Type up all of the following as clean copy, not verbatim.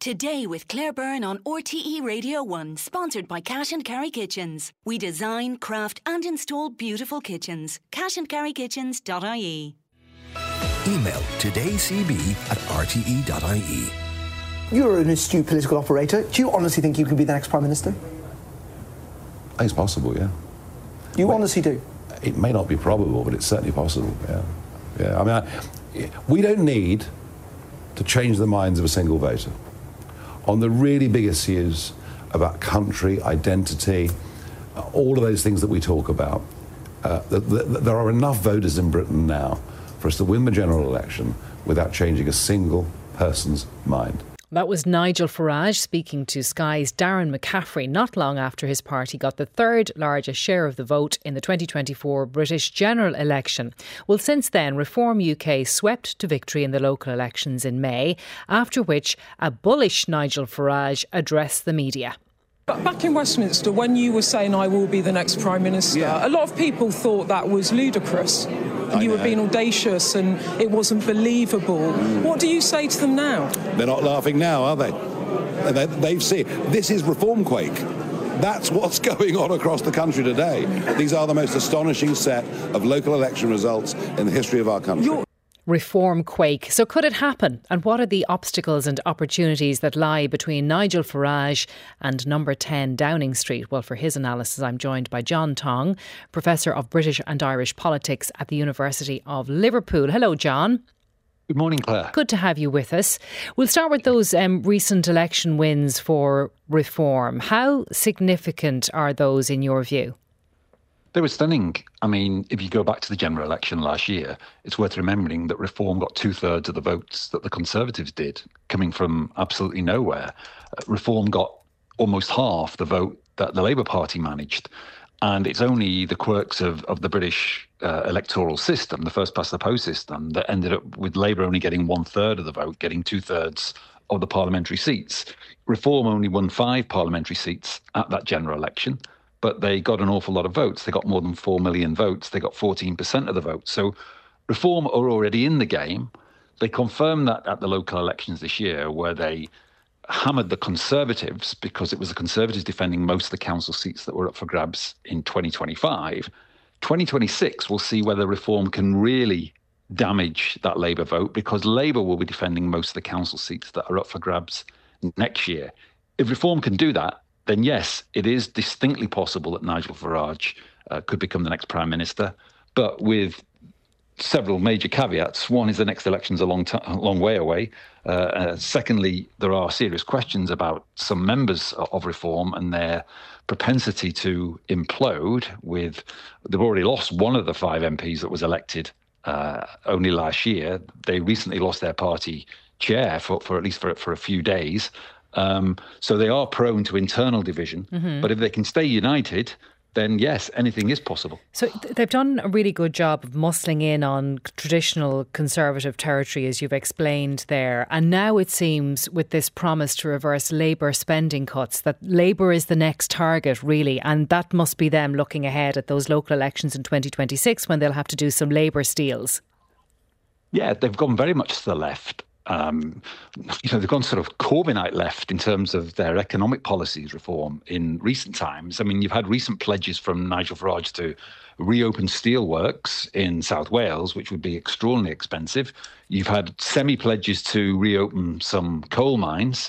Today with Claire Byrne on RTE Radio 1, sponsored by Cash and Carry Kitchens. We design, craft and install beautiful kitchens. cashandcarrykitchens.ie. Email todaycb@rte.ie. You're an astute political operator. Do you honestly think you can be the next Prime Minister? It's possible, yeah. You honestly do? It may not be probable, but it's certainly possible, yeah. I mean, we don't need to change the minds of a single voter. On the really big issues about country, identity, all of those things that we talk about, there are enough voters in Britain now for us to win the general election without changing a single person's mind. That was Nigel Farage speaking to Sky's Darren McCaffrey not long after his party got the third largest share of the vote in the 2024 British general election. Well, since then, Reform UK swept to victory in the local elections in May, after which a bullish Nigel Farage addressed the media. Back in Westminster, when you were saying I will be the next Prime Minister, a lot of people thought that was ludicrous. You were being audacious and it wasn't believable. What do you say to them now? They're not laughing now, are they? They've seen. This is reform quake. That's what's going on across the country today. These are the most astonishing set of local election results in the history of our country. Reform quake. So could it happen? And what are the obstacles and opportunities that lie between Nigel Farage and number 10 Downing Street? Well, for his analysis, I'm joined by John Tong, Professor of British and Irish Politics at the University of Liverpool. Hello, John. Good morning, Claire. Good to have you with us. We'll start with those recent election wins for Reform. How significant are those in your view? They were stunning. I mean, if you go back to the general election last year, it's worth remembering that Reform got 2/3 of the votes that the Conservatives did, coming from absolutely nowhere. Reform got almost half the vote that the Labour Party managed. And it's only the quirks of the British electoral system, the first past the post system, that ended up with Labour only getting 1/3 of the vote, getting 2/3 of the parliamentary seats. Reform only won 5 parliamentary seats at that general election, but they got an awful lot of votes. They got more than 4 million votes. They got 14% of the vote. So Reform are already in the game. They confirmed that at the local elections this year, where they hammered the Conservatives, because it was the Conservatives defending most of the council seats that were up for grabs in 2025. 2026, we'll see whether Reform can really damage that Labour vote, because Labour will be defending most of the council seats that are up for grabs next year. If Reform can do that, then yes, it is distinctly possible that Nigel Farage could become the next Prime Minister, but with several major caveats. One is the next election's a long way away. Secondly, there are serious questions about some members of Reform and their propensity to implode. They've already lost one of the 5 MPs that was elected only last year. They recently lost their party chair for at least for a few days. So they are prone to internal division. Mm-hmm. But if they can stay united, then yes, anything is possible. So they've done a really good job of muscling in on traditional Conservative territory, as you've explained there. And now it seems, with this promise to reverse Labour spending cuts, that Labour is the next target, really. And that must be them looking ahead at those local elections in 2026, when they'll have to do some Labour steals. Yeah, they've gone very much to the left. They've gone sort of Corbynite left in terms of their economic policies Reform in recent times. I mean, you've had recent pledges from Nigel Farage to reopen steelworks in South Wales, which would be extraordinarily expensive. You've had semi-pledges to reopen some coal mines.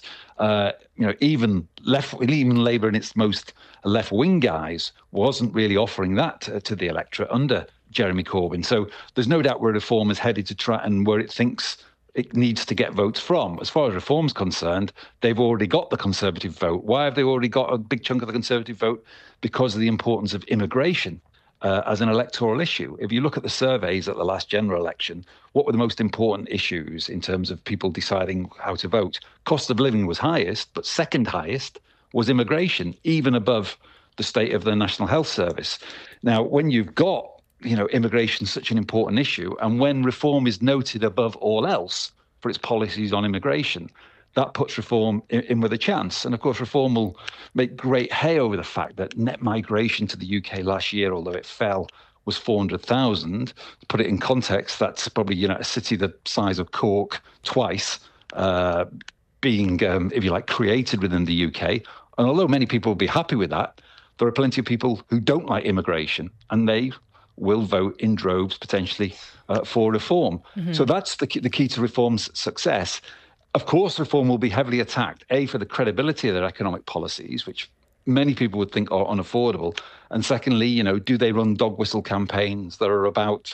Even Labour in its most left-wing guise wasn't really offering that to the electorate under Jeremy Corbyn. So there's no doubt where Reform is headed to try, and where it thinks it needs to get votes from. As far as Reform's concerned, they've already got the Conservative vote. Why have they already got a big chunk of the Conservative vote? Because of the importance of immigration as an electoral issue. If you look at the surveys at the last general election, what were the most important issues in terms of people deciding how to vote? Cost of living was highest, but second highest was immigration, even above the state of the National Health Service. Now, when you've got immigration is such an important issue, and when Reform is noted above all else for its policies on immigration, that puts Reform in with a chance. And of course, Reform will make great hay over the fact that net migration to the UK last year, although it fell, was 400,000. To put it in context, that's probably a city the size of Cork twice. being, if you like, created within the UK. And although many people will be happy with that, there are plenty of people who don't like immigration, and they will vote in droves potentially for reform. So that's the key to reform's success. Of course, reform will be heavily attacked, A, for the credibility of their economic policies, which many people would think are unaffordable. And secondly, do they run dog whistle campaigns that are about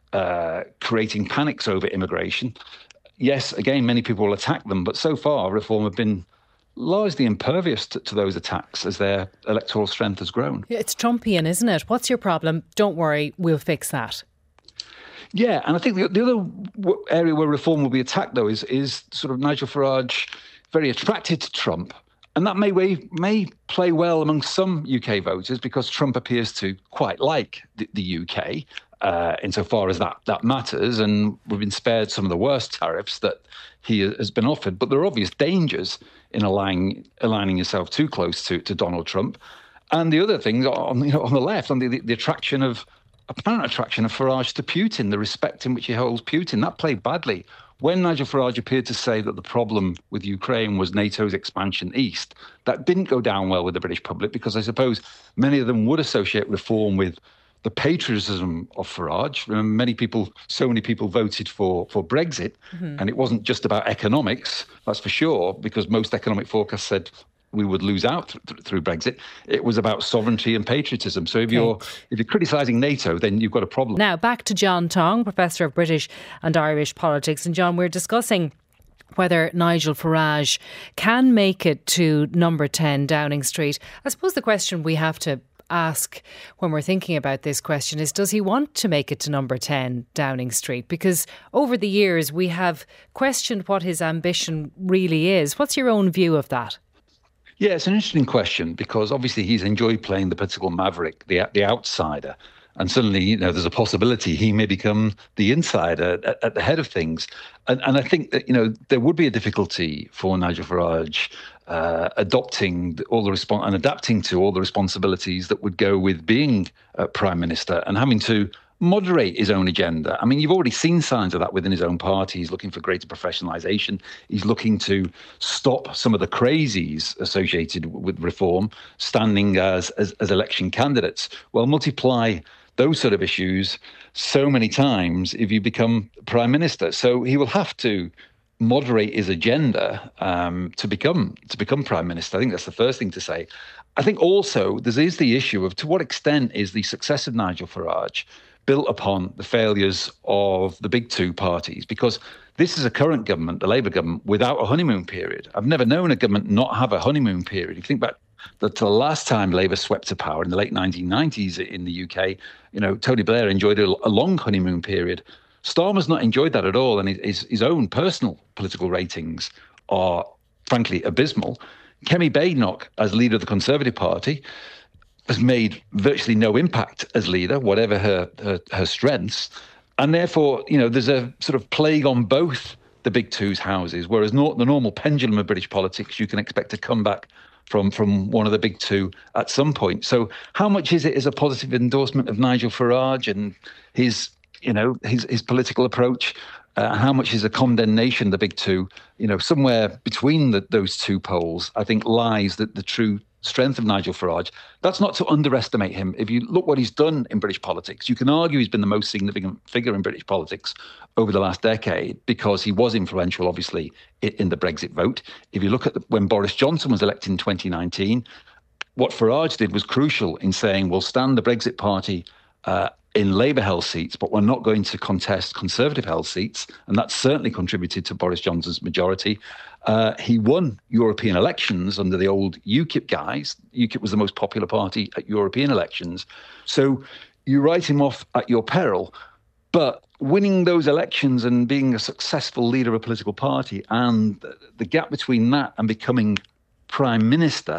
creating panics over immigration? Yes, again, many people will attack them, but so far, reform have been largely impervious to those attacks as their electoral strength has grown. It's Trumpian, isn't it? What's your problem? Don't worry, we'll fix that. Yeah, and I think the other area where reform will be attacked, though, is sort of Nigel Farage very attracted to Trump. And that may play well among some UK voters because Trump appears to quite like the UK insofar as that matters. And we've been spared some of the worst tariffs that he has been offered. But there are obvious dangers in aligning yourself too close to Donald Trump. And the other thing on the left, on the apparent attraction of Farage to Putin, the respect in which he holds Putin, that played badly. When Nigel Farage appeared to say that the problem with Ukraine was NATO's expansion east, that didn't go down well with the British public because I suppose many of them would associate reform with the patriotism of Farage. Remember, so many people voted for Brexit, and it wasn't just about economics, that's for sure, because most economic forecasts said we would lose out through Brexit. It was about sovereignty and patriotism. So if you're criticising NATO, then you've got a problem. Now, back to John Tong, Professor of British and Irish Politics. And John, we're discussing whether Nigel Farage can make it to number 10 Downing Street. I suppose the question we have to ask when we're thinking about this question is, does he want to make it to number 10 Downing Street? Because over the years we have questioned what his ambition really is. What's your own view of that? Yeah, it's an interesting question because obviously he's enjoyed playing the political maverick, the outsider. And suddenly, there's a possibility he may become the insider at the head of things. And I think that, there would be a difficulty for Nigel Farage adapting to all the responsibilities that would go with being Prime Minister and having to moderate his own agenda. I mean, you've already seen signs of that within his own party. He's looking for greater professionalisation. He's looking to stop some of the crazies associated with reform standing as election candidates. Well, multiply those sort of issues so many times if you become Prime Minister. So he will have to moderate his agenda to become Prime Minister. I think that's the first thing to say. I think also there is the issue of to what extent is the success of Nigel Farage built upon the failures of the big two parties, because this is a current government, the Labour government, without a honeymoon period. I've never known a government not have a honeymoon period. If you think back to the last time Labour swept to power in the late 1990s in the UK, Tony Blair enjoyed a long honeymoon period. Starmer's not enjoyed that at all, and his own personal political ratings are frankly abysmal. Kemi Badenoch, as leader of the Conservative Party, has made virtually no impact as leader, whatever her strengths. And therefore, there's a sort of plague on both the big two's houses, whereas the normal pendulum of British politics, you can expect to come back from one of the big two at some point. So how much is it as a positive endorsement of Nigel Farage and his political approach? How much is a condemnation of the big two? Somewhere between those two poles, I think, lies the true strength of Nigel Farage. That's not to underestimate him. If you look what he's done in British politics, you can argue he's been the most significant figure in British politics over the last decade because he was influential, obviously, in the Brexit vote. If you look at when Boris Johnson was elected in 2019, what Farage did was crucial in saying, we'll stand the Brexit party in Labour-held seats, but we're not going to contest Conservative-held seats. And that certainly contributed to Boris Johnson's majority. He won European elections under the old UKIP guys. UKIP was the most popular party at European elections. So you write him off at your peril. But winning those elections and being a successful leader of a political party and the gap between that and becoming Prime Minister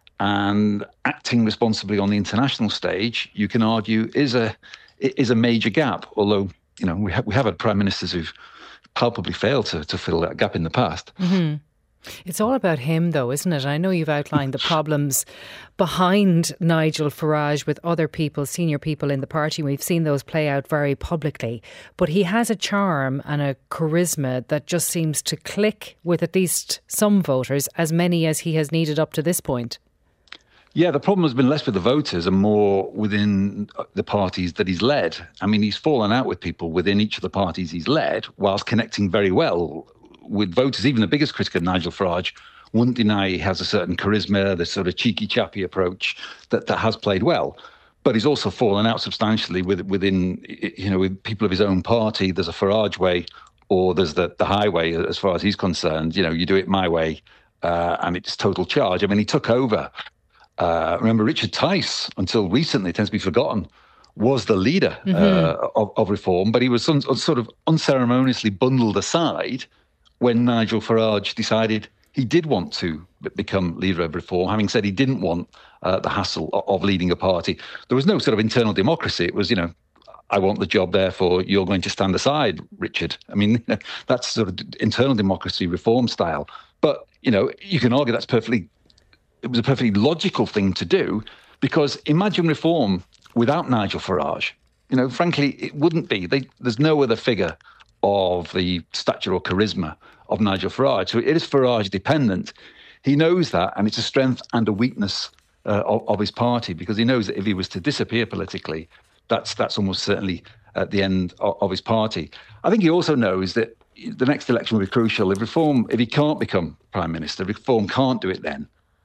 and acting responsibly on the international stage, you can argue is a major gap. Although, we have had prime ministers who've palpably failed to fill that gap in the past. Mm-hmm. It's all about him, though, isn't it? I know you've outlined the problems behind Nigel Farage with other people, senior people in the party. We've seen those play out very publicly. But he has a charm and a charisma that just seems to click with at least some voters, as many as he has needed up to this point. Yeah, the problem has been less with the voters and more within the parties that he's led. I mean, he's fallen out with people within each of the parties he's led, whilst connecting very well with voters. Even the biggest critic of Nigel Farage wouldn't deny he has a certain charisma, this sort of cheeky chappy approach that has played well. But he's also fallen out substantially within with people of his own party. There's a Farage way, or there's the highway as far as he's concerned. You do it my way, and it's total charge. I mean, he took over. Remember, Richard Tice, until recently, tends to be forgotten, was the leader of Reform, but he was sort of unceremoniously bundled aside when Nigel Farage decided he did want to become leader of Reform, having said he didn't want the hassle of leading a party. There was no sort of internal democracy. It was, I want the job, therefore you're going to stand aside, Richard. I mean, that's sort of internal democracy, Reform style. But, you can argue it was a perfectly logical thing to do, because imagine Reform without Nigel Farage. Frankly, it wouldn't be. There's no other figure of the stature or charisma of Nigel Farage. So it is Farage dependent. He knows that, and it's a strength and a weakness of his party, because he knows that if he was to disappear politically, that's almost certainly at the end of his party. I think he also knows that the next election will be crucial. If he can't become Prime Minister, if Reform can't do it then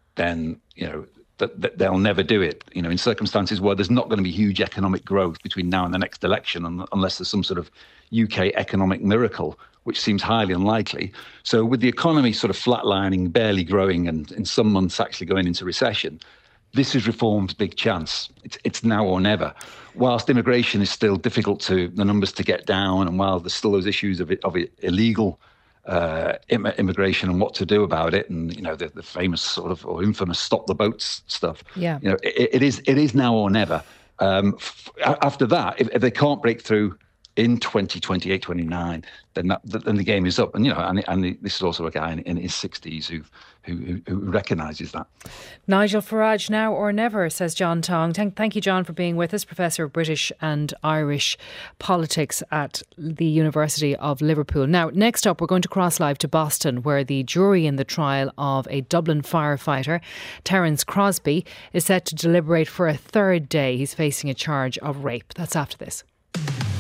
that they'll never do it, in circumstances where there's not going to be huge economic growth between now and the next election, unless there's some sort of UK economic miracle, which seems highly unlikely. So with the economy sort of flatlining, barely growing, and in some months actually going into recession, this is Reform's big chance. It's now or never. Whilst immigration is still difficult the numbers to get down, and while there's still those issues of illegal immigration and what to do about it, and the famous sort of or infamous stop the boats stuff. Yeah, it is now or never. After that, if they can't break through in 2028, 29, then the game is up. And and this is also a guy in his 60s who recognises that. Nigel Farage, now or never, says John Tong. Thank you, John, for being with us, Professor of British and Irish Politics at the University of Liverpool. Now, next up, we're going to cross live to Boston, where the jury in the trial of a Dublin firefighter, Terence Crosby, is set to deliberate for a third day. He's facing a charge of rape. That's after this.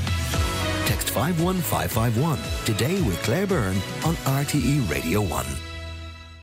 Text 51551 today with Claire Byrne on RTE Radio 1.